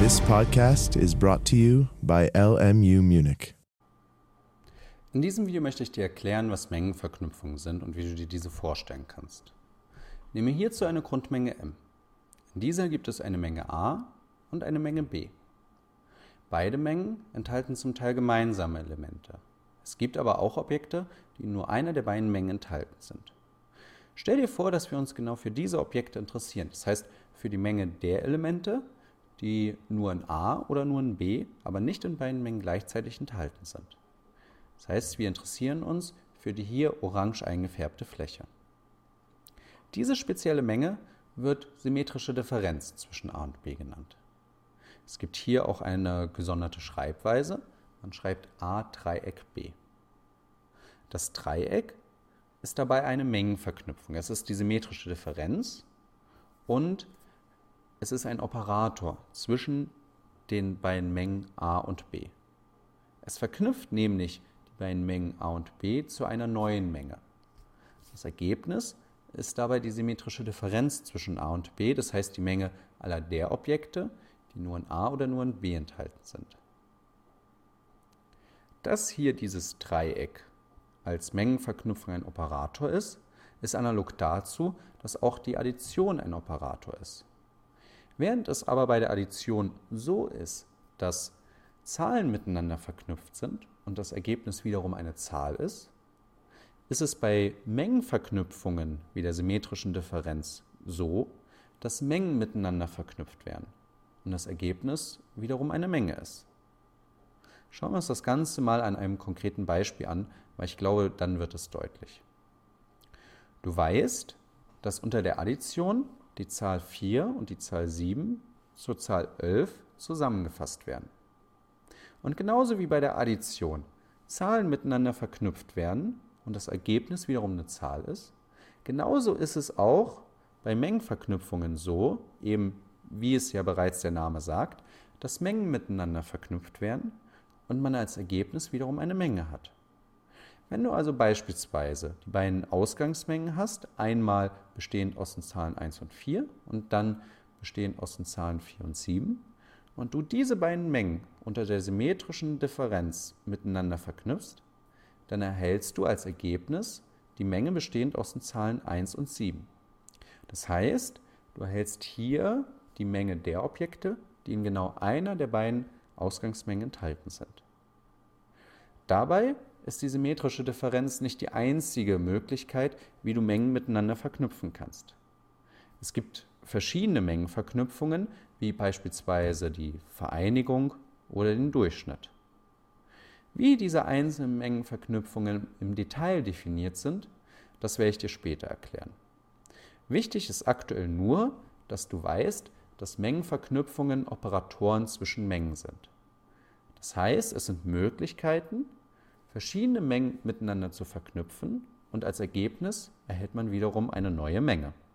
This podcast is brought to you by LMU Munich. In diesem Video möchte ich dir erklären, was Mengenverknüpfungen sind und wie du dir diese vorstellen kannst. Nehme hierzu eine Grundmenge M. In dieser gibt es eine Menge A und eine Menge B. Beide Mengen enthalten zum Teil gemeinsame Elemente. Es gibt aber auch Objekte, die in nur einer der beiden Mengen enthalten sind. Stell dir vor, dass wir uns genau für diese Objekte interessieren. Das heißt, für die Menge der Elemente, die nur in A oder nur in B, aber nicht in beiden Mengen gleichzeitig enthalten sind. Das heißt, wir interessieren uns für die hier orange eingefärbte Fläche. Diese spezielle Menge wird symmetrische Differenz zwischen A und B genannt. Es gibt hier auch eine gesonderte Schreibweise. Man schreibt A Dreieck B. Das Dreieck ist dabei eine Mengenverknüpfung. Es ist die symmetrische Differenz und es ist ein Operator zwischen den beiden Mengen A und B. Es verknüpft nämlich die beiden Mengen A und B zu einer neuen Menge. Das Ergebnis ist dabei die symmetrische Differenz zwischen A und B, das heißt die Menge aller der Objekte, die nur in A oder nur in B enthalten sind. Dass hier dieses Dreieck als Mengenverknüpfung ein Operator ist analog dazu, dass auch die Addition ein Operator ist. Während es aber bei der Addition so ist, dass Zahlen miteinander verknüpft sind und das Ergebnis wiederum eine Zahl ist es bei Mengenverknüpfungen wie der symmetrischen Differenz so, dass Mengen miteinander verknüpft werden und das Ergebnis wiederum eine Menge ist. Schauen wir uns das Ganze mal an einem konkreten Beispiel an, weil ich glaube, dann wird es deutlich. Du weißt, dass unter der Addition die Zahl 4 und die Zahl 7 zur Zahl 11 zusammengefasst werden. Und genauso wie bei der Addition Zahlen miteinander verknüpft werden und das Ergebnis wiederum eine Zahl ist, genauso ist es auch bei Mengenverknüpfungen so, eben wie es ja bereits der Name sagt, dass Mengen miteinander verknüpft werden und man als Ergebnis wiederum eine Menge hat. Wenn du also beispielsweise die beiden Ausgangsmengen hast, einmal bestehend aus den Zahlen 1 und 4 und dann bestehend aus den Zahlen 4 und 7, und du diese beiden Mengen unter der symmetrischen Differenz miteinander verknüpfst, dann erhältst du als Ergebnis die Menge bestehend aus den Zahlen 1 und 7. Das heißt, du erhältst hier die Menge der Objekte, die in genau einer der beiden Ausgangsmengen enthalten sind. Dabei ist die symmetrische Differenz nicht die einzige Möglichkeit, wie du Mengen miteinander verknüpfen kannst. Es gibt verschiedene Mengenverknüpfungen, wie beispielsweise die Vereinigung oder den Durchschnitt. Wie diese einzelnen Mengenverknüpfungen im Detail definiert sind, das werde ich dir später erklären. Wichtig ist aktuell nur, dass du weißt, dass Mengenverknüpfungen Operatoren zwischen Mengen sind. Das heißt, es sind Möglichkeiten, verschiedene Mengen miteinander zu verknüpfen und als Ergebnis erhält man wiederum eine neue Menge.